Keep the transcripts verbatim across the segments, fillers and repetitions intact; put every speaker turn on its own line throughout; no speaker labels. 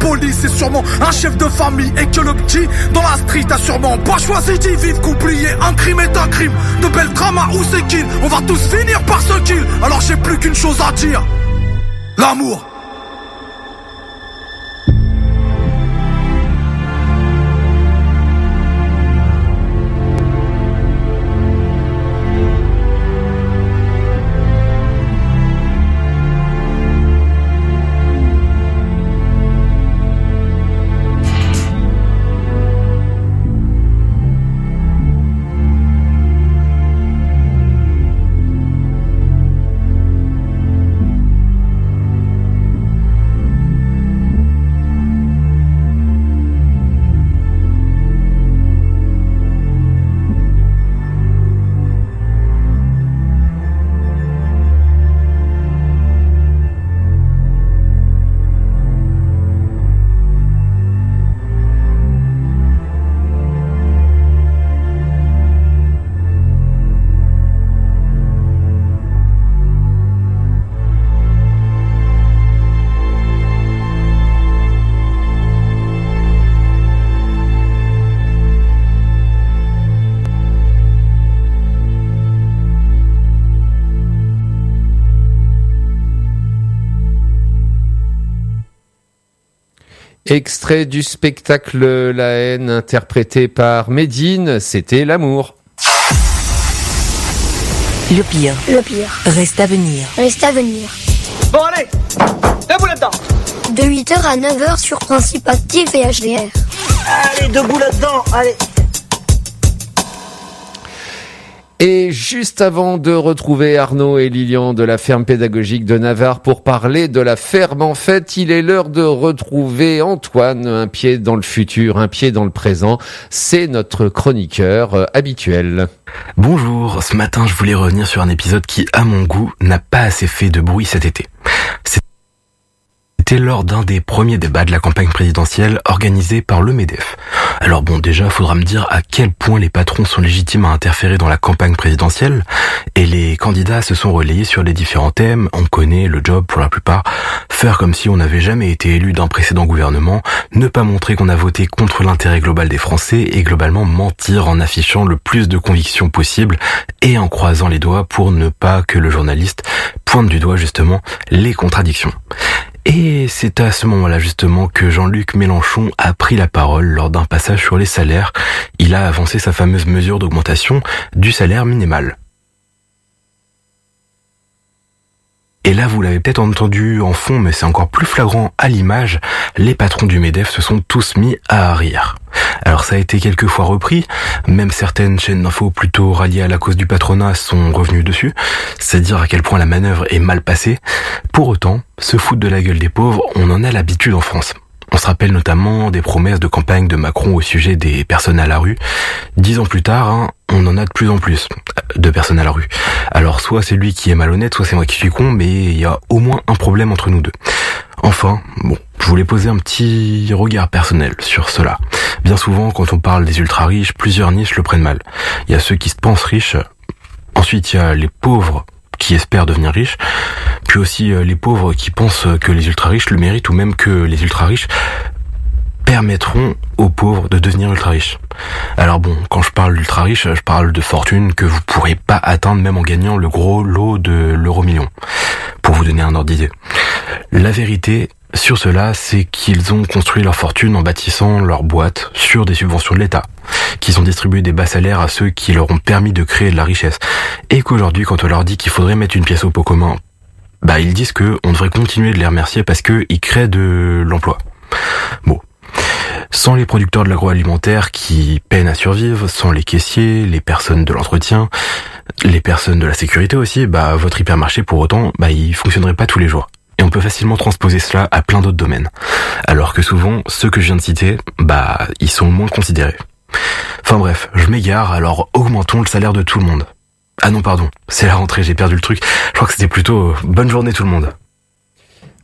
police est sûrement un chef de famille et que le petit dans la street a sûrement pas choisi d'y vivre. Qu'oublier un crime est un crime. De belles dramas où c'est qu'il, on va tous finir par ce kill. Alors j'ai plus qu'une chose à dire, l'amour.
Extrait du spectacle La haine interprété par Médine, c'était l'amour.
Le pire.
Le pire.
Reste à venir.
Reste à venir.
Bon allez, debout là-dedans.
De huit heures à neuf heures sur Principe Actif et H D R.
Allez, debout là-dedans, allez.
Et juste avant de retrouver Arnaud et Lilian de la ferme pédagogique de Navarre pour parler de la ferme en fait, il est l'heure de retrouver Antoine, un pied dans le futur, un pied dans le présent. C'est notre chroniqueur euh, habituel.
Bonjour, ce matin je voulais revenir sur un épisode qui, à mon goût, n'a pas assez fait de bruit cet été. C'était lors d'un des premiers débats de la campagne présidentielle organisée par le MEDEF. Alors bon, déjà, faudra me dire à quel point les patrons sont légitimes à interférer dans la campagne présidentielle, et les candidats se sont relayés sur les différents thèmes. On connaît le job pour la plupart, faire comme si on n'avait jamais été élu d'un précédent gouvernement, ne pas montrer qu'on a voté contre l'intérêt global des Français, et globalement mentir en affichant le plus de convictions possible, et en croisant les doigts pour ne pas que le journaliste pointe du doigt justement les contradictions. Et c'est à ce moment-là justement que Jean-Luc Mélenchon a pris la parole lors d'un passage sur les salaires. Il a avancé sa fameuse mesure d'augmentation du salaire minimal. Et là, vous l'avez peut-être entendu en fond, mais c'est encore plus flagrant à l'image, les patrons du MEDEF se sont tous mis à rire. Alors ça a été quelques fois repris, même certaines chaînes d'infos plutôt ralliées à la cause du patronat sont revenues dessus, c'est dire à quel point la manœuvre est mal passée. Pour autant, se foutre de la gueule des pauvres, on en a l'habitude en France. On se rappelle notamment des promesses de campagne de Macron au sujet des personnes à la rue. Dix ans plus tard, hein, on en a de plus en plus de personnes à la rue. Alors soit c'est lui qui est malhonnête, soit c'est moi qui suis con, mais il y a au moins un problème entre nous deux. Enfin, bon, je voulais poser un petit regard personnel sur cela. Bien souvent, quand on parle des ultra-riches, plusieurs niches le prennent mal. Il y a ceux qui se pensent riches, ensuite il y a les pauvres qui espèrent devenir riches, puis aussi les pauvres qui pensent que les ultra-riches le méritent, ou même que les ultra-riches permettront aux pauvres de devenir ultra-riches. Alors bon, quand je parle d'ultra-riches, je parle de fortune que vous pourrez pas atteindre même en gagnant le gros lot de l'euro-million, pour vous donner un ordre d'idée. La vérité sur cela, c'est qu'ils ont construit leur fortune en bâtissant leur boîte sur des subventions de l'État, qu'ils ont distribué des bas salaires à ceux qui leur ont permis de créer de la richesse, et qu'aujourd'hui, quand on leur dit qu'il faudrait mettre une pièce au pot commun, bah ils disent que on devrait continuer de les remercier parce que ils créent de l'emploi. Bon. Sans les producteurs de l'agroalimentaire qui peinent à survivre, sans les caissiers, les personnes de l'entretien, les personnes de la sécurité aussi, bah votre hypermarché pour autant, bah il fonctionnerait pas tous les jours. Et on peut facilement transposer cela à plein d'autres domaines. Alors que souvent, ceux que je viens de citer, bah ils sont moins considérés. Enfin bref, je m'égare, alors augmentons le salaire de tout le monde. Ah non pardon, c'est la rentrée, j'ai perdu le truc. Je crois que c'était plutôt euh, bonne journée tout le monde.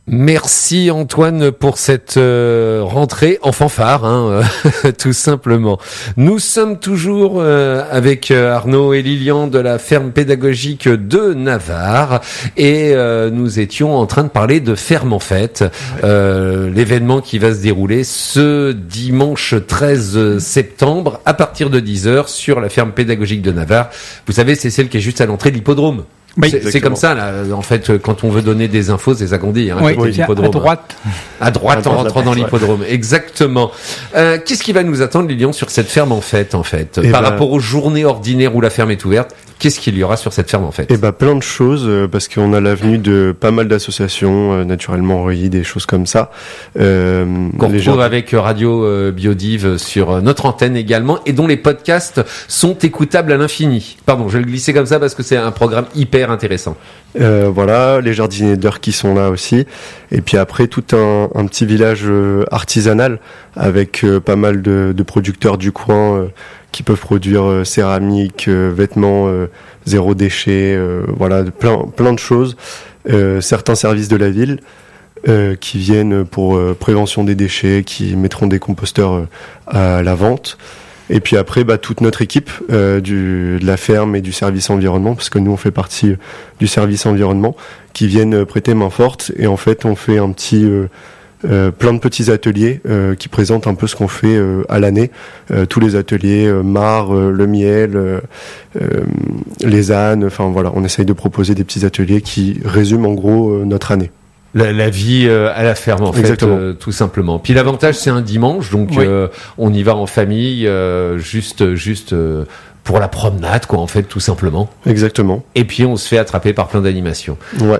Merci Antoine pour cette euh, rentrée en fanfare, hein, euh, tout simplement. Nous sommes toujours euh, avec euh, Arnaud et Lilian de la ferme pédagogique de Navarre et euh, nous étions en train de parler de Ferme en Fête, euh, l'événement qui va se dérouler ce dimanche treize septembre à partir de dix heures sur la ferme pédagogique de Navarre. Vous savez, c'est celle qui est juste à l'entrée de l'hippodrome.
Oui,
c'est, c'est comme ça, là. En fait, quand on veut donner des infos, c'est ça qu'on dit. Hein,
oui,
oui,
à droite.
À droite,
à
en
droite
rentrant dans l'hippodrome. Ouais. Exactement. Euh, qu'est-ce qui va nous attendre, Lilian, sur cette ferme en fête, en fait, et par bah... rapport aux journées ordinaires où la ferme est ouverte? Qu'est-ce qu'il y aura sur cette ferme en fait?
Eh ben plein de choses euh, parce qu'on a l'avenue de pas mal d'associations, euh, naturellement Reuilly, des choses comme ça. Euh,
Qu'on retrouve gens... avec Radio euh, Biodive sur euh, notre antenne également et dont les podcasts sont écoutables à l'infini. Pardon, je vais le glisser comme ça parce que c'est un programme hyper intéressant.
Euh, voilà, les jardiniers d'heures qui sont là aussi. Et puis après tout un, un petit village euh, artisanal avec euh, pas mal de, de producteurs du coin. Euh, qui peuvent produire euh, céramique, euh, vêtements, euh, zéro déchet, euh, voilà, plein plein de choses. Euh, certains services de la ville euh, qui viennent pour euh, prévention des déchets, qui mettront des composteurs euh, à la vente. Et puis après, bah, toute notre équipe euh, du, de la ferme et du service environnement, parce que nous on fait partie du service environnement, qui viennent prêter main forte. Et en fait, on fait un petit euh, Euh, plein de petits ateliers euh, qui présentent un peu ce qu'on fait euh, à l'année, euh, tous les ateliers, euh, marc, euh, le miel, euh, euh, les ânes, enfin voilà, on essaye de proposer des petits ateliers qui résument en gros euh, notre année.
La, la vie euh, à la ferme en fait, euh, tout simplement. Puis l'avantage c'est un dimanche, donc oui. euh, on y va en famille, euh, juste, juste. Euh, pour la promenade, quoi, en fait, tout simplement.
Exactement.
Et puis, on se fait attraper par plein d'animations.
Ouais.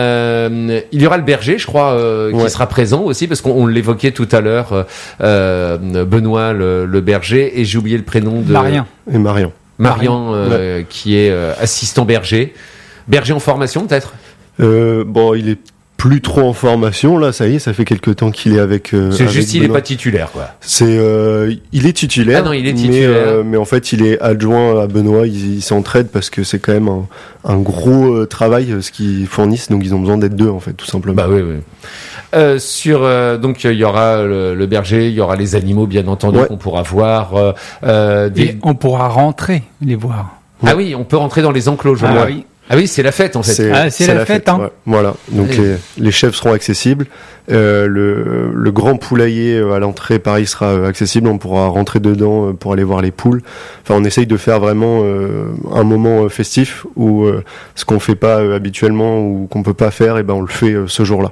Euh, il y aura le berger, je crois, euh, qui ouais. sera présent aussi, parce qu'on on l'évoquait tout à l'heure, euh, Benoît, le, le berger, et j'ai oublié le prénom de...
Marian.
Et Marian.
Marian, euh, ouais. qui est euh, assistant berger. Berger en formation, peut-être?
euh, Bon, il est plus trop en formation, là, ça y est, ça fait quelque temps qu'il est avec. Euh,
c'est
avec
juste il est pas titulaire, quoi.
C'est, euh, il est titulaire.
Ah non, il est titulaire.
Mais, euh, mais en fait, il est adjoint à Benoît. Il, il s'entraide parce que c'est quand même un, un gros euh, travail ce qu'ils fournissent, donc ils ont besoin d'être deux, en fait, tout simplement.
Bah oui, oui. Euh, sur euh, donc il y aura le, le berger, il y aura les animaux, bien entendu, ouais. qu'on pourra voir. Euh, euh, des...
Et on pourra rentrer les voir.
Ah oui, on peut rentrer dans les enclos, je
ah,
vois.
Oui.
Ah oui, c'est la fête en fait.
C'est, ah, c'est, c'est la, la fête, fête hein.
Ouais. Voilà. Donc oui. les, les chefs seront accessibles. Euh, le, le grand poulailler à l'entrée, pareil, sera accessible. On pourra rentrer dedans pour aller voir les poules. Enfin, on essaye de faire vraiment euh, un moment festif où euh, ce qu'on fait pas euh, habituellement ou qu'on peut pas faire, et ben on le fait euh, ce jour-là.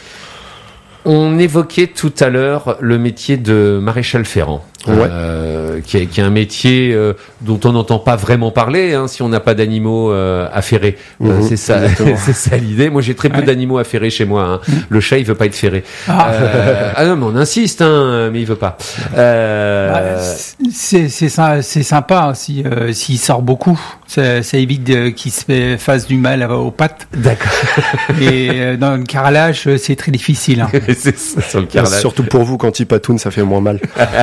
On évoquait tout à l'heure le métier de maréchal ferrant,
ouais.
euh, qui, est, qui est un métier euh, dont on n'entend pas vraiment parler hein, si on n'a pas d'animaux euh, affairés. Mmh, euh, c'est ça, c'est ça l'idée. Moi, j'ai très peu ouais. d'animaux affairés chez moi. Hein. Mmh. Le chat, il veut pas être ferré. Ah, euh, ah non, mais on insiste, hein, mais il veut pas. Euh...
Bah, c'est, c'est, c'est sympa hein, si euh, s'il sort beaucoup. Ça, ça évite de, qu'il se fasse du mal aux pattes.
D'accord.
Et euh, dans le carrelage, c'est très difficile. Hein.
C'est ça, sur le carrelage.
Surtout pour vous, quand il patoune, ça fait moins mal.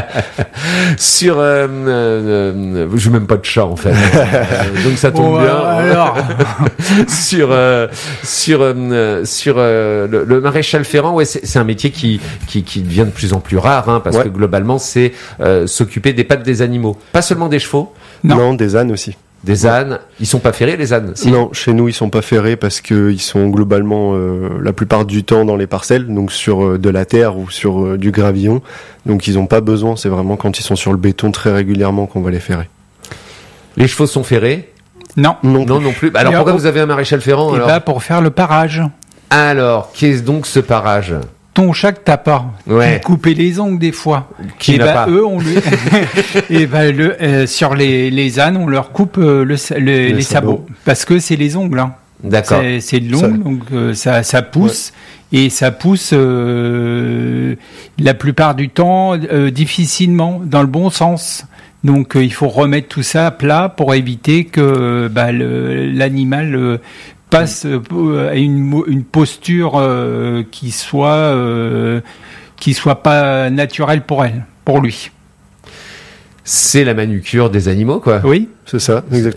Sur, euh, euh, je n'ai même pas de chat en fait, euh, donc ça tombe
oh,
bien.
Alors.
sur euh, sur euh, sur euh, le, le maréchal ferrant, ouais, c'est, c'est un métier qui qui qui devient de plus en plus rare, hein, parce ouais. que globalement, c'est euh, s'occuper des pattes des animaux, pas seulement des chevaux.
Non, non des ânes aussi.
Des ouais. ânes, ils sont pas ferrés les ânes si.
Non, chez nous ils sont pas ferrés parce que ils sont globalement euh, la plupart du temps dans les parcelles, donc sur euh, de la terre ou sur euh, du gravillon. Donc ils ont pas besoin, c'est vraiment quand ils sont sur le béton très régulièrement qu'on va les ferrer.
Les chevaux sont ferrés?
Non,
non, non, non plus. Alors pourquoi vous avez un maréchal ferrant alors?
Et bah pour faire le parage.
Alors, qu'est-ce donc ce parage?
Ton chat que t'as pas,
ouais.
couper les ongles des fois.
Qui
et
n'a
bah,
pas.
Eux, on lui, et bah, le, euh, sur les, les ânes, on leur coupe euh, le, le, les, les sabots. sabots, parce que c'est les ongles. Hein.
D'accord.
C'est, c'est long, ça... donc euh, ça, ça pousse, ouais. et ça pousse euh, la plupart du temps euh, difficilement, dans le bon sens. Donc euh, il faut remettre tout ça à plat pour éviter que bah, le, l'animal euh, passe à une, une posture euh, qui soit euh, qui soit pas naturelle pour elle, pour lui.
C'est la manucure des animaux, quoi.
Oui,
c'est ça, exactement.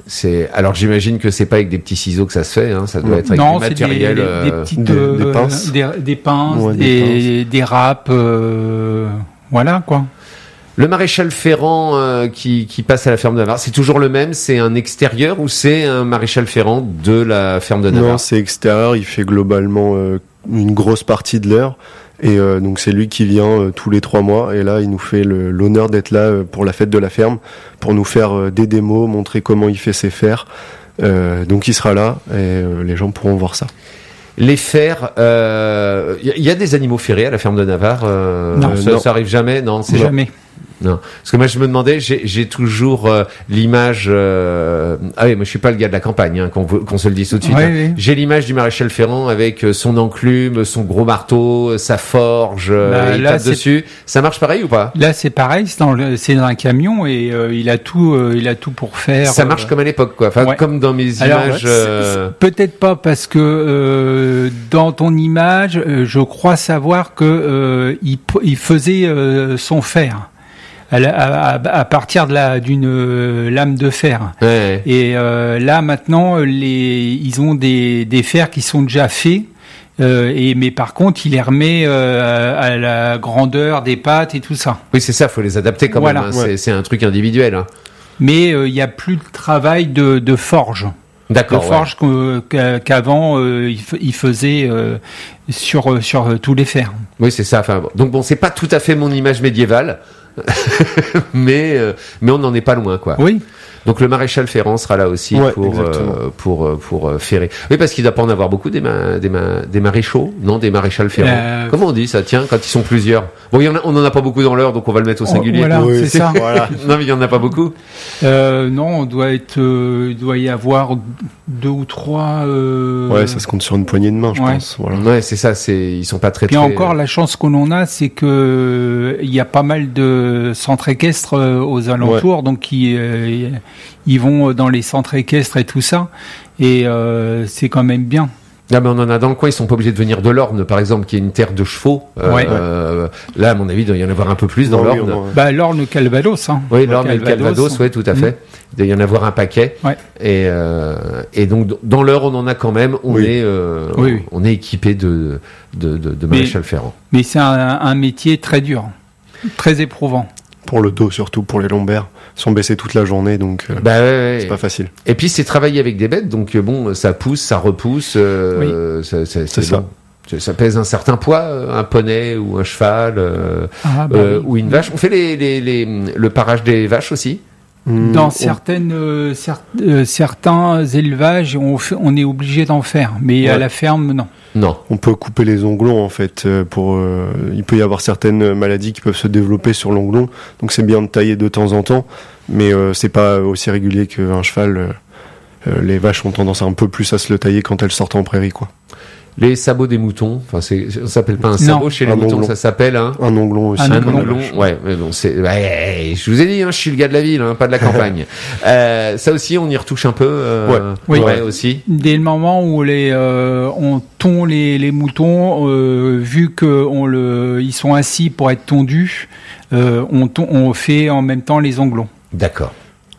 C'est alors j'imagine que c'est pas avec des petits ciseaux que ça se fait, hein. Ça doit être avec
non,
du matériel,
des, des,
euh,
des petites
des,
euh,
des pinces,
des, des pinces,
ouais,
des,
des,
des râpes, euh, voilà quoi.
Le maréchal Ferrand euh, qui, qui passe à la ferme de Navarre, c'est toujours le même? C'est un extérieur ou c'est un maréchal Ferrand de la ferme de Navarre?
Non, c'est extérieur. Il fait globalement euh, une grosse partie de l'heure. Et euh, donc c'est lui qui vient euh, tous les trois mois. Et là, il nous fait le, l'honneur d'être là euh, pour la fête de la ferme, pour nous faire euh, des démos, montrer comment il fait ses fers. Euh, donc il sera là et euh, les gens pourront voir ça.
Les fers, il euh, y, y a des animaux ferrés à la ferme de Navarre? euh,
Non,
ça,
non.
ça arrive jamais? Non, c'est
Jamais.
Non, parce que moi je me demandais, j'ai, j'ai toujours euh, l'image. Euh... Ah oui, moi je suis pas le gars de la campagne, hein, qu'on, qu'on se le dise tout de suite.
Ouais,
hein.
oui.
J'ai l'image du maréchal Ferrand avec euh, son enclume, son gros marteau, sa forge, euh,
Bah,
il
là,
tape
c'est-
dessus. Ça marche pareil ou pas?
Là, c'est pareil, c'est dans, le, c'est dans un camion et euh, il a tout, euh, il a tout pour faire.
Ça marche
euh,
comme à l'époque, quoi. Enfin,
ouais.
comme dans mes
Alors,
images.
c'est-
euh,
c'est- peut-être pas parce que euh, dans ton image, euh, je crois savoir que euh, il, p- il faisait euh, son fer à, la- à, à- à partir de la d'une euh, lame de fer.
Ouais.
Et euh, là maintenant, les ils ont des des fers qui sont déjà faits. Euh, et mais par contre, il les remet euh, à la grandeur des pattes et tout ça.
Oui, c'est ça. Faut les adapter quand
Voilà.
même. hein.
Ouais.
C'est, c'est un truc individuel. Hein.
Mais euh, il y a plus de travail de, de forge. De
D'accord. ouais.
forge qu'au- qu'a- qu'avant euh, il, f- il faisait euh, sur sur euh, tous les fers.
Oui, c'est ça. Enfin, bon. Donc bon, c'est pas tout à fait mon image médiévale, mais euh, mais on n'en est pas loin, quoi.
Oui.
Donc le maréchal Ferrand sera là aussi
Ouais,
pour,
exactement.
euh, pour euh, pour euh, ferrer. Oui, parce qu'il doit pas en avoir beaucoup des ma, des ma, des maréchaux, non, des maréchals Ferrand.
Euh,
Comment on dit ça? Tiens, quand ils sont plusieurs. Bon, il y en a, on en a pas beaucoup dans l'heure, donc on va le mettre au
Oh,
singulier.
voilà,
Oui,
c'est
c'est-
ça.
Voilà.
Non, mais il y en a pas beaucoup.
Euh, non, on doit être, euh, il doit y avoir deux ou trois. Euh...
Ouais, ça se compte sur une poignée de main, je
Ouais.
pense. Voilà.
Ouais, c'est ça. C'est ils sont pas très.
Puis
très...
encore, la chance que l'on a, c'est que euh, il y a pas mal de centres équestres euh, aux alentours, donc ils, euh, ils vont dans les centres équestres et tout ça, et euh, c'est quand même bien.
Ah, mais on en a dans le coin. Ils sont pas obligés de venir de l'Orne, par exemple, qui est une terre de chevaux. Euh,
Ouais.
euh, là, à mon avis, il doit y en avoir un peu plus dans
Non, oui,
l'Orne.
on en-
Bah, l'Orne, Calvados, hein.
Oui, l'Orne et le Calvados, oui, tout à
Mm.
fait. Il doit y en avoir un paquet.
Ouais.
Et, euh, et donc, d- dans l'heure, on en a quand même. On
Oui.
est, euh,
Oui, oui.
on est équipé de, de, de, de
Mais-
maréchal Ferrand.
Mais c'est un, un métier très dur, très éprouvant.
Pour le dos, surtout pour les lombaires. Ils sont baissés toute la journée, donc euh,
Bah, ouais, ouais.
c'est pas facile.
Et puis, c'est travailler avec des bêtes. Donc, euh, bon, ça pousse, ça repousse. Euh, ça, ça-
C'est ça.
bon. Ça- Ça pèse un certain poids, euh, un poney ou un cheval euh,
Ah, bah
euh,
oui.
ou une vache. On fait les, les, les, le parage des vaches aussi.
Hmm,
Dans
on-
certaines, euh, cer- euh, certains élevages, on, fait- on est obligé d'en faire, mais à
Ouais.
la ferme, non.
Non.
On peut couper les onglons en fait. euh, Pour, euh, il peut y avoir certaines maladies qui peuvent se développer sur l'onglon, donc c'est bien de tailler de temps en temps, mais euh, c'est pas aussi régulier qu'un cheval. euh, euh, les vaches ont tendance un peu plus à se le tailler quand elles sortent en prairie, quoi.
Les sabots des moutons. Enfin, c'est, ça s'appelle pas un
Non.
sabot chez les
Un
moutons,
onglon.
ça s'appelle un.
Un onglon aussi.
Un
Un
comme la
onglon,
vache.
ouais, mais bon, c'est, ouais, je vous ai dit, hein, je suis le gars de la ville, hein, pas de la campagne. euh, ça aussi, on y retouche un peu, euh,
Ouais.
Oui.
ouais, aussi.
Dès le moment où les, euh, on tond les, les moutons, euh, vu que on le, ils sont assis pour être tondus, euh, on, ton- on fait en même temps les onglons.
D'accord.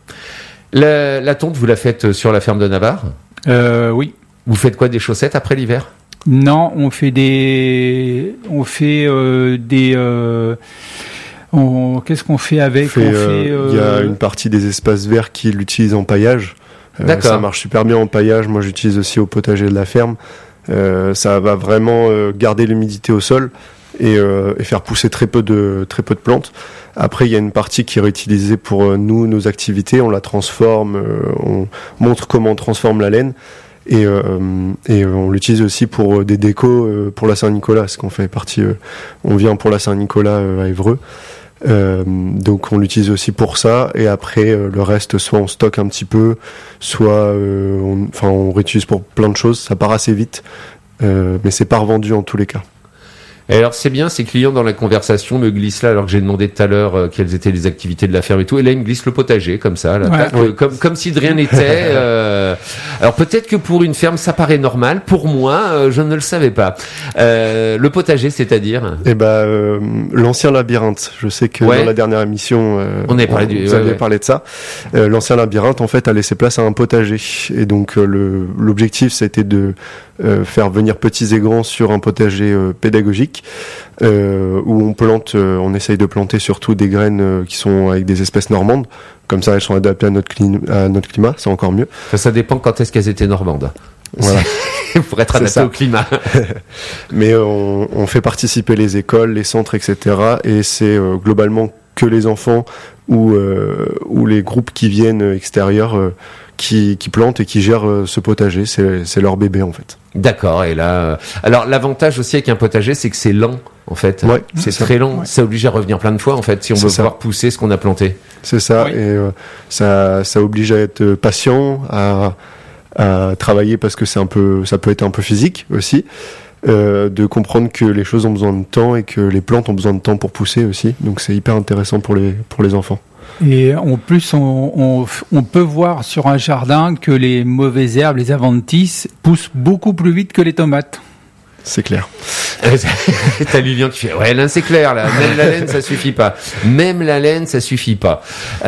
La, la tonte, vous la faites sur la ferme de Navarre.
Euh, oui.
Vous faites quoi, des chaussettes après l'hiver?
Non, on fait des, on fait euh, des. euh, on- qu'est-ce qu'on fait avec
Fait,
On
euh,
fait,
Il y a
euh,
une partie des espaces verts qui l'utilisent en paillage. Euh,
D'accord.
ça marche super bien en paillage. Moi, j'utilise aussi au potager de la ferme. Euh, ça va vraiment euh, garder l'humidité au sol et, euh, et faire pousser très peu de très peu de plantes. Après, il y a une partie qui est réutilisée pour euh, nous, nos activités. On la transforme, euh, on montre comment on transforme la laine. Et, euh, et euh, on l'utilise aussi pour euh, des décos euh, pour la Saint-Nicolas, parce qu'on fait partie, euh, on vient pour la Saint-Nicolas euh, à Évreux. Euh, donc on l'utilise aussi pour ça, et après euh, le reste, soit on stocke un petit peu, soit euh, on, enfin on réutilise pour plein de choses. Ça part assez vite, euh, mais c'est pas revendu en tous les cas.
Et alors c'est bien, ces clients dans la conversation me glissent là, alors que j'ai demandé tout à l'heure euh, quelles étaient les activités de la ferme et tout, et là ils me glissent le potager comme ça, là,
Ouais.
tac, euh, comme comme si de rien n'était. euh... Alors peut-être que pour une ferme ça paraît normal, pour moi euh, je ne le savais pas. Euh, le potager, c'est-à-dire
Et bah euh, l'ancien labyrinthe. Je sais que
Ouais.
dans la dernière émission, euh,
On avait parlé du-
vous
ouais,
avez
ouais.
parlé de ça. Euh, l'ancien labyrinthe en fait a laissé place à un potager, et donc euh, le l'objectif c'était de euh, faire venir petits et grands sur un potager euh, pédagogique euh, où on plante, euh, on essaye de planter surtout des graines euh, qui sont avec des espèces normandes. Comme ça, elles sont adaptées à notre, clim- à notre climat, c'est encore mieux.
Enfin, ça dépend quand est-ce qu'elles étaient normandes.
Voilà.
Pour être
C'est
adapté
ça.
au climat.
Mais euh, on, on fait participer les écoles, les centres, et cetera. Et c'est euh, globalement que les enfants ou, euh, ou les groupes qui viennent extérieurs euh, qui, qui plantent et qui gèrent euh, ce potager. C'est, c'est leur bébé en fait.
D'accord, et là... euh, Alors l'avantage aussi avec un potager, c'est que c'est lent, en fait.
Ouais,
c'est
c'est
très lent,
Ouais.
ça oblige à revenir plein de fois, en fait, si on
C'est
veut
ça.
pouvoir pousser ce qu'on a planté.
C'est ça.
Oui.
Et euh, ça, ça oblige à être patient, à, à travailler parce que c'est un peu, ça peut être un peu physique aussi. Euh, de comprendre que les choses ont besoin de temps et que les plantes ont besoin de temps pour pousser aussi. Donc c'est hyper intéressant pour les, pour les enfants.
Et en plus, on, on, on peut voir sur un jardin que les mauvaises herbes, les adventices, poussent beaucoup plus vite que les tomates.
C'est clair.
T'as Lilian qui fait, ouais, là c'est clair, là, même la laine ça suffit pas. Même la laine ça suffit pas.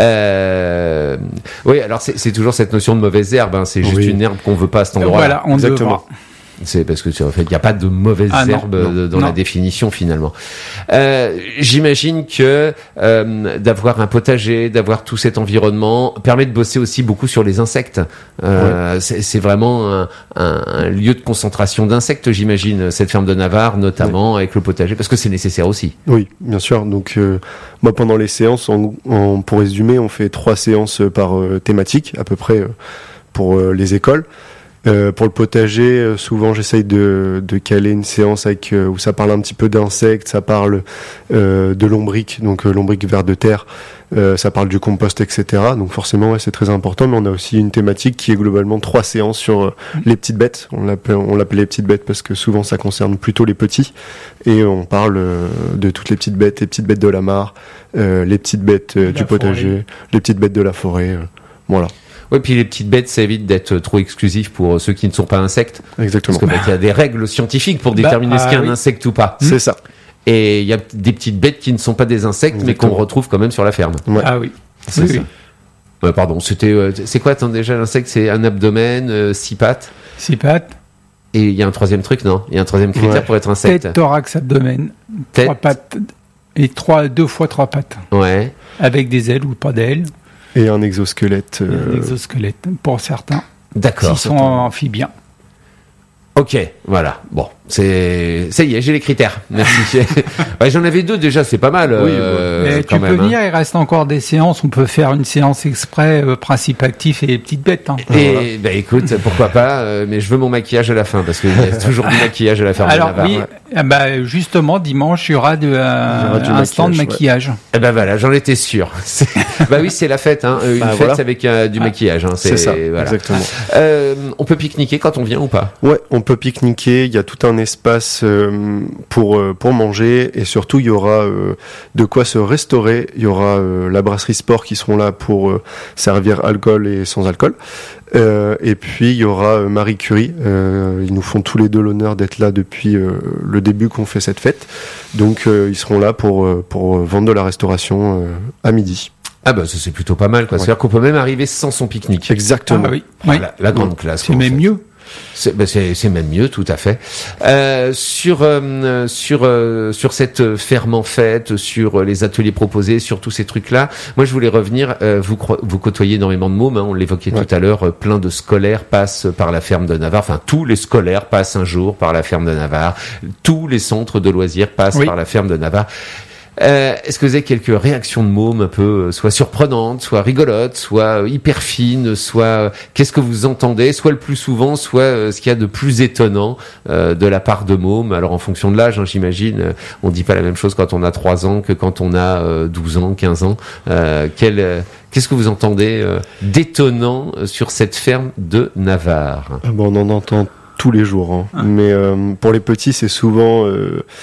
Euh... Oui, alors c'est, c'est toujours cette notion de mauvaise herbe, hein. C'est juste
Oui.
une herbe qu'on veut pas à cet endroit.
Voilà, on
Exactement.
devra.
C'est parce que en fait, il n'y a pas de mauvaise
Ah, non,
herbe
non,
euh, dans
non.
la définition finalement. Euh, j'imagine que euh, d'avoir un potager, d'avoir tout cet environnement permet de bosser aussi beaucoup sur les insectes. Euh, c'est, c'est vraiment un, un, un lieu de concentration d'insectes, j'imagine, cette ferme de Navarre, notamment avec le potager, parce que c'est nécessaire aussi.
Oui, bien sûr. Donc, euh, moi, pendant les séances, en, en- pour résumer, on fait trois séances par euh, thématique, à peu près, euh, pour euh, les écoles. Euh, pour le potager, euh, souvent, j'essaye de, de caler une séance avec euh, où ça parle un petit peu d'insectes, ça parle euh, de lombric, donc euh, lombric vers de terre, euh, ça parle du compost, et cetera. Donc forcément, ouais, c'est très important. Mais on a aussi une thématique qui est globalement trois séances sur euh, les petites bêtes. On l'appelle, on l'appelle les petites bêtes parce que souvent, ça concerne plutôt les petits. Et on parle euh, de toutes les petites bêtes, les petites bêtes de la mare, euh, les petites bêtes euh,
La
du potager,
forêt.
les petites bêtes de la forêt. euh, voilà,
Ouais, puis les petites bêtes, ça évite d'être trop exclusif pour ceux qui ne sont pas insectes.
exactement.
Parce que bah, il y a des règles scientifiques pour
Bah,
déterminer ce
ah
qu'est un
oui.
insecte ou pas.
C'est ça.
Et il y a des petites bêtes qui ne sont pas des insectes, mais qu'on
Exactement.
retrouve quand même sur la ferme.
Ouais.
Ah oui.
C'est
Oui,
ça.
oui.
Euh, pardon, c'était. euh, c'est quoi, attends, déjà, l'insecte? C'est un abdomen, euh, six pattes.
Six pattes,
Et il y a un troisième truc, non? Il y a un troisième critère
Ouais.
pour être insecte.
tête, thorax, abdomen,
Tête.
trois pattes et trois, deux fois trois pattes,
Ouais.
avec des ailes ou pas d'ailes,
Et un exosquelette.
et un
euh,
exosquelette pour certains,
D'accord.
s'ils sont amphibiens.
Ok, voilà. Bon, c'est. Ça y est, j'ai les critères. Merci. Ouais, j'en avais deux déjà, c'est pas mal.
Oui,
euh,
Mais
quand
tu peux
même, hein.
venir, il reste encore des séances. On peut faire une séance exprès, euh, principe actif et petites bêtes. Hein.
Et bah écoute, pourquoi pas, euh, mais je veux mon maquillage à la fin, parce qu'il y a toujours du maquillage à la ferme de
Alors
Navarre.
oui, ah bah, justement, dimanche, il y aura de, euh,
Il y aura du
un stand de
maquillage,
maquillage.
Eh ben voilà, j'en étais sûr. C'est- bah oui, c'est la fête, hein. Une
Bah,
fête
voilà.
avec euh, du maquillage. Hein.
C'est ça,
voilà.
exactement.
Euh, on peut pique-niquer quand on vient ou pas?
Ouais, on peut pique-niquer. Il y a tout un espace euh, pour euh, pour manger et surtout il y aura euh, de quoi se restaurer. Il y aura euh, la brasserie Sport qui seront là pour euh, servir alcool et sans alcool. Euh, et puis il y aura euh, Marie Curie. Euh, ils nous font tous les deux l'honneur d'être là depuis euh, le début qu'on fait cette fête. Donc euh, ils seront là pour euh, pour vendre de la restauration euh, à midi.
Ah bah ça c'est plutôt pas mal, quoi.
Ouais.
C'est-à-dire qu'on peut même arriver sans son pique-nique.
Exactement.
Ah oui,
Ah,
oui.
la, la grande classe.
C'est
quoi, en
même
fait.
mieux.
C'est, bah, c'est, c'est même mieux, tout à fait. Euh, sur euh, sur euh, sur cette ferme en fête, sur les ateliers proposés, sur tous ces trucs-là, moi je voulais revenir. Euh, vous cro- vous côtoyez énormément de mômes, hein, on l'évoquait
Ouais.
tout à l'heure. euh, Plein de scolaires passent par la ferme de Navarre. Enfin, tous les scolaires passent un jour par la ferme de Navarre. Tous les centres de loisirs passent
Oui.
par la ferme de Navarre. Euh, est-ce que vous avez quelques réactions de mômes un peu, euh, soit surprenantes, soit rigolotes, soit euh, hyper fines, soit euh, qu'est-ce que vous entendez, soit le plus souvent, soit euh, ce qu'il y a de plus étonnant euh, de la part de mômes. Alors en fonction de l'âge, hein, j'imagine, euh, on dit pas la même chose quand on a trois ans que quand on a euh, douze ans, quinze ans. Euh, quel, euh, qu'est-ce que vous entendez euh, d'étonnant euh, sur cette ferme de Navarre?
Ah bon, on en entend tous les jours. Hein. Mais euh, pour les petits, c'est souvent euh,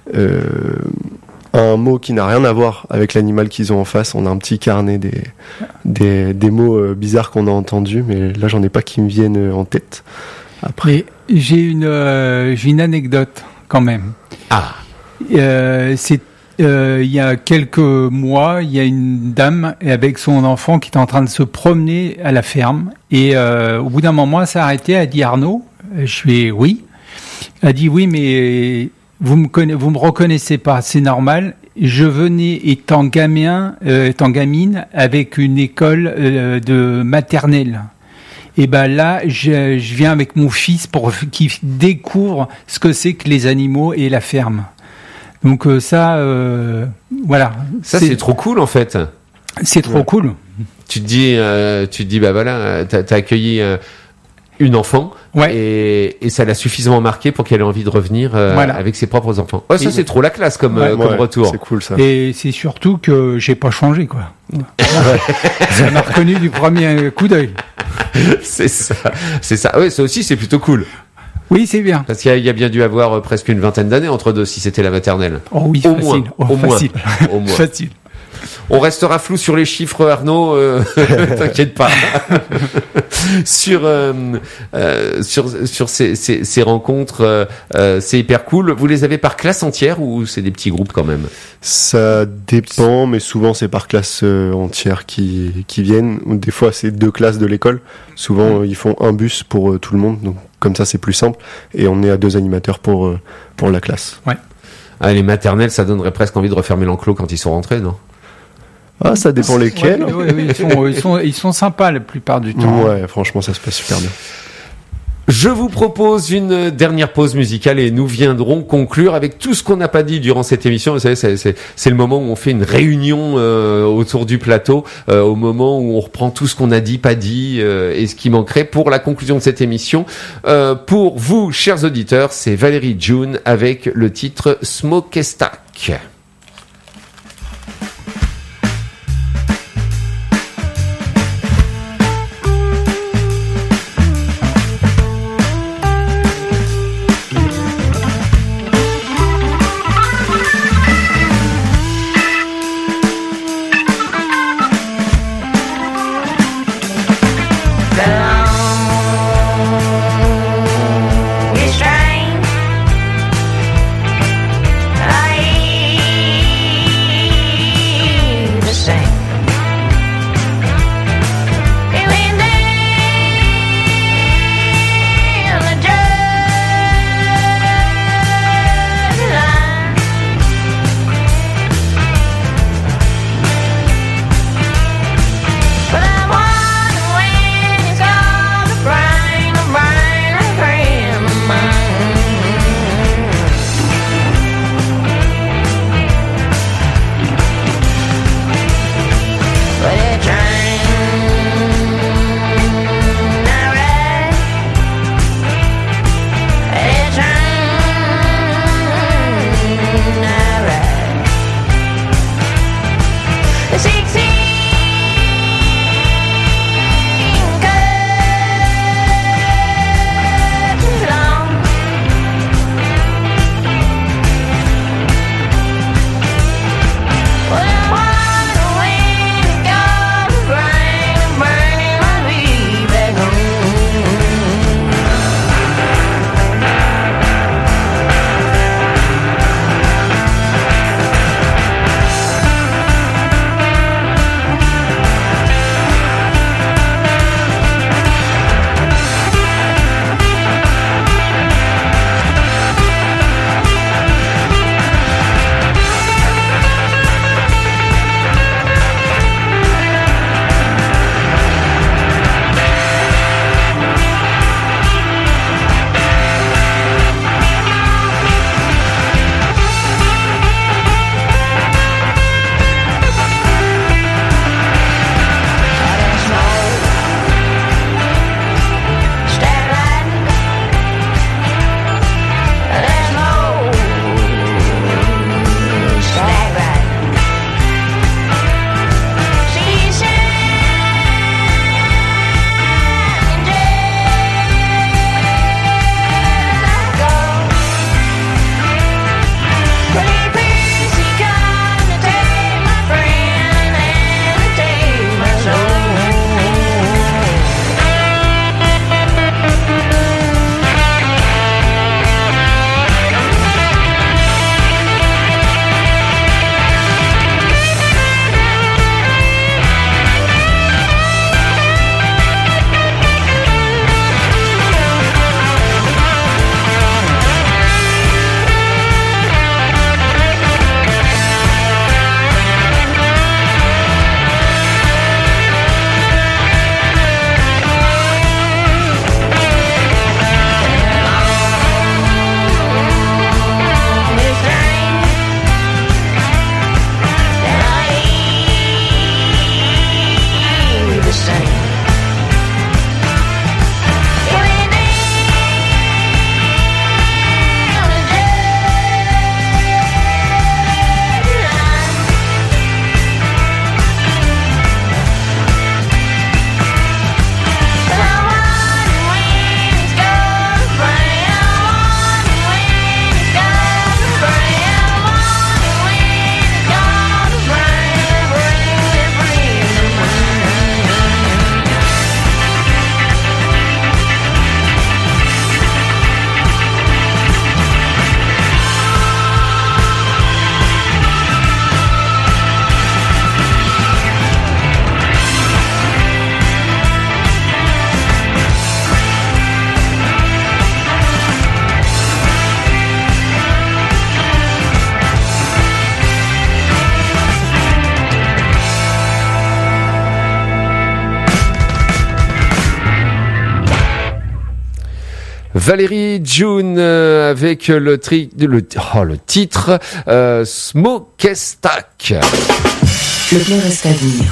euh, un mot qui n'a rien à voir avec l'animal qu'ils ont en face. On a un petit carnet des, des, des mots euh, bizarres qu'on a entendus, mais là, j'en ai pas qui me viennent en tête. Après,
Mais j'ai une, euh, j'ai une anecdote quand même.
Ah,
Euh, c'est euh, il y a quelques mois, il y a une dame avec son enfant qui était en train de se promener à la ferme et euh, au bout d'un moment, elle s'est arrêtée. Elle a dit Arnaud, je fais oui. Elle a dit oui, mais vous me conna- vous me reconnaissez pas, c'est normal. Je venais étant gamin, euh, étant gamine, avec une école euh, de maternelle. Et ben là, je, je viens avec mon fils pour qu'il découvre ce que c'est que les animaux et la ferme. Donc euh, ça, euh, voilà.
ça c'est, trop cool en fait.
C'est trop
Ouais.
cool.
Tu te dis, euh, tu te dis, bah voilà, t'as, t'as accueilli euh, une enfant
Ouais.
et, et ça l'a suffisamment marqué pour qu'elle ait envie de revenir euh,
Voilà.
avec ses propres enfants. Oh, ça
Et-
c'est trop la classe comme,
Ouais.
euh, comme
ouais,
retour.
c'est cool ça.
Et c'est surtout que j'ai pas changé, quoi. Ça m'a reconnu du premier coup d'œil.
c'est ça, c'est ça. Oui, ça aussi c'est plutôt cool
Oui, c'est bien.
parce qu'il y a, il y a bien dû avoir euh, presque une vingtaine d'années entre deux si c'était la maternelle.
Oh oui,
Au
facile.
moins,
Oh,
au moins.
facile.
Au moins.
Facile.
On restera flou sur les chiffres, Arnaud. Euh, t'inquiète pas. sur euh, euh, sur sur ces ces, ces rencontres, euh, euh, c'est hyper cool. Vous les avez par classe entière ou c'est des petits groupes quand même?
Ça dépend, mais souvent c'est par classe euh, entière qui, qui viennent. Ou des fois c'est deux classes de l'école. Souvent euh, ils font un bus pour euh, tout le monde, donc comme ça c'est plus simple. Et on est à deux animateurs pour euh, pour la classe.
Ah, les maternelles, ça donnerait presque envie de refermer l'enclos quand ils sont rentrés, non?
Ah, ça dépend lesquels.
Ouais, ouais, ouais, ils, sont, ils, sont, ils sont sympas la plupart du temps.
Ouais, franchement ça se passe super bien.
Je vous propose une dernière pause musicale et nous viendrons conclure avec tout ce qu'on n'a pas dit durant cette émission. Vous savez, c'est, c'est, c'est le moment où on fait une réunion euh, autour du plateau, euh, au moment où on reprend tout ce qu'on a dit, pas dit, euh, et ce qui manquerait pour la conclusion de cette émission. Euh, pour vous, chers auditeurs, c'est Valérie June avec le titre Smokestack.
Restrained, I
Valérie June euh, avec le, tri- le, oh, le titre euh, Smokestack.
Le bien reste à venir.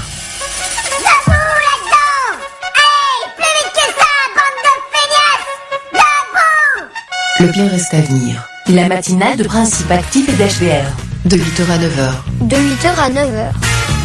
Le bien reste à venir. La matinale de Principe Actif et d'H D R. De huit heures à neuf heures.
De huit heures à neuf heures.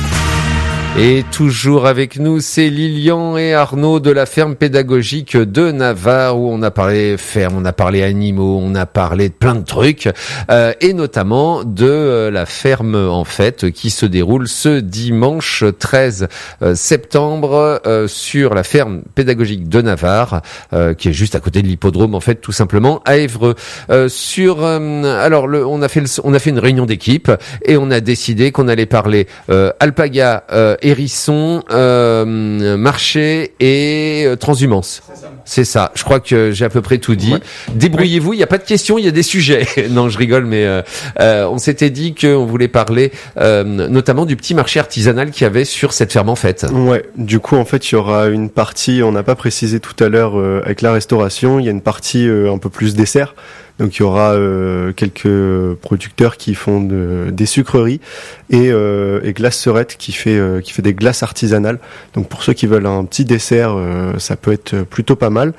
Et toujours avec nous, c'est Lilian et Arnaud de la ferme pédagogique de Navarre où on a parlé ferme, on a parlé animaux, on a parlé de plein de trucs euh, et notamment de euh, la ferme en fait qui se déroule ce dimanche treize septembre euh, sur la ferme pédagogique de Navarre euh, qui est juste à côté de l'hippodrome en fait tout simplement à Évreux. Euh, sur euh, alors le, on a fait le, on a fait une réunion d'équipe et on a décidé qu'on allait parler euh, alpaga euh, hérisson, euh, marché et euh, transhumance. C'est ça. C'est ça. Je crois que j'ai à peu près tout dit. Ouais. Débrouillez-vous. Il n'y a pas de questions, il y a des sujets. Non, je rigole, mais euh, euh, on s'était dit qu'on voulait parler euh, notamment du petit marché artisanal qu'il y avait sur cette ferme en fait.
Ouais. Du coup, en fait, il y aura une partie. On n'a pas précisé tout à l'heure euh, avec la restauration. Il y a une partie euh, un peu plus dessert. Donc il y aura euh, quelques producteurs qui font de, des sucreries et, euh, et Glace Serette qui fait euh, qui fait des glaces artisanales. Donc pour ceux qui veulent un petit dessert, euh, ça peut être plutôt pas mal.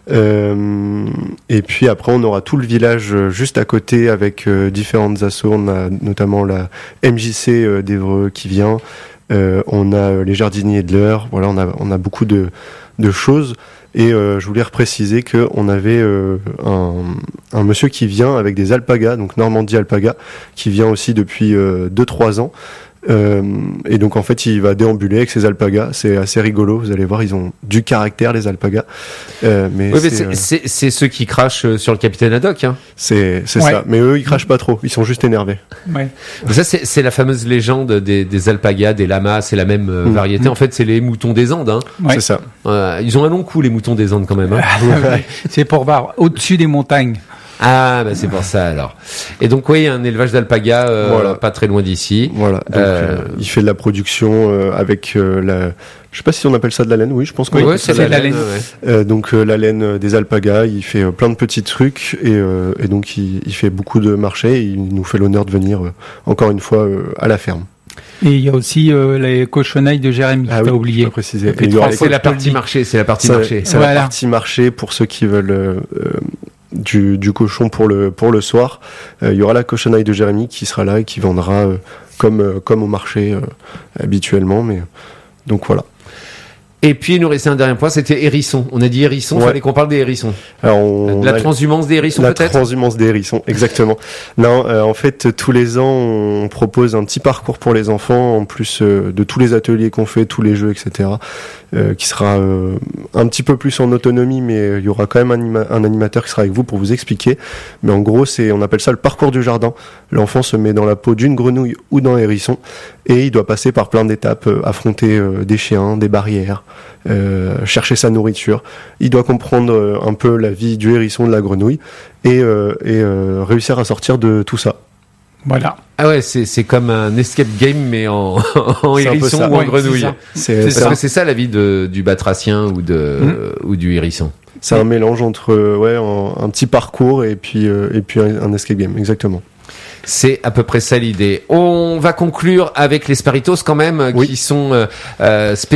Euh, et puis après on aura tout le village juste à côté avec euh, différentes assos. On a notamment la M J C euh, d'Évreux qui vient. Euh, on a les jardiniers de l'Eure. Voilà, on a on a beaucoup de de choses. Et euh, je voulais repréciser que on avait euh, un, un monsieur qui vient avec des alpagas, donc Normandie Alpaga, qui vient aussi depuis euh, deux trois ans. Euh, et donc en fait il va déambuler avec ses alpagas, c'est assez rigolo, vous allez voir, ils ont du caractère les alpagas. Euh, mais
oui,
c'est,
mais c'est, euh... c'est, c'est ceux qui crachent sur le capitaine Haddock, hein.
C'est, c'est
ouais.
ça, mais eux ils crachent pas trop, ils sont juste énervés.
Ouais.
Ça c'est, c'est la fameuse légende des, des alpagas, des lamas, c'est la même euh, mmh. variété. En fait c'est les moutons des Andes, hein.
Ouais.
C'est ça.
Euh, ils ont un long cou les moutons des Andes quand même. Hein.
C'est pour voir au-dessus des montagnes.
Ah, bah c'est pour ça alors. Et donc oui, il y a un élevage d'alpagas euh,
voilà.
pas très loin d'ici.
Voilà. Donc, euh... Euh, il fait de la production euh, avec euh, la. Je sais pas si on appelle ça de la laine. Oui, je pense qu'on
oui,
appelle
ouais,
ça
c'est
de la
laine.
laine.
Ouais.
Euh, donc euh, la laine des alpagas, il fait euh, plein de petits trucs et, euh, et donc il, il fait beaucoup de marchés. Et il nous fait l'honneur de venir euh, encore une fois euh, à la ferme.
Et il y a aussi euh, les cochonnailles de Jérémy,
ah
t'as
oui,
oublié.
Préciser.
C'est la partie marché, c'est la partie
ça,
marché.
C'est
voilà.
la partie marché pour ceux qui veulent euh, du, du cochon pour le pour le soir. Euh, il y aura la cochonaille de Jérémy qui sera là et qui vendra euh, comme euh, comme au marché euh, habituellement. Mais donc voilà.
Et puis, il nous restait un dernier point, c'était hérisson. On a dit hérisson, il
ouais.
fallait qu'on parle des hérissons.
Alors, on
la transhumance des hérissons,
la
peut-être?
La transhumance des hérissons, exactement. Non, euh, en fait, tous les ans, on propose un petit parcours pour les enfants, en plus euh, de tous les ateliers qu'on fait, tous les jeux, et cetera, euh, qui sera euh, un petit peu plus en autonomie, mais il y aura quand même un, anima- un animateur qui sera avec vous pour vous expliquer. Mais en gros, c'est, on appelle ça le parcours du jardin. L'enfant se met dans la peau d'une grenouille ou d'un hérisson, et il doit passer par plein d'étapes, euh, affronter euh, des chiens, des barrières, Euh, chercher sa nourriture. Il doit comprendre euh, un peu la vie du hérisson, de la grenouille et, euh, et euh, réussir à sortir de tout ça.
Voilà.
Ah ouais, c'est c'est comme un escape game mais en, en hérisson ou en
ouais,
grenouille.
C'est ça,
c'est, c'est, ça. c'est ça la vie de, du batracien ou de mmh. euh, ou du hérisson.
C'est mmh. un mélange entre ouais un, un petit parcours et puis euh, et puis un, un escape game, exactement.
C'est à peu près ça l'idée. On va conclure avec les Sparitos quand même, oui. qui sont euh, euh,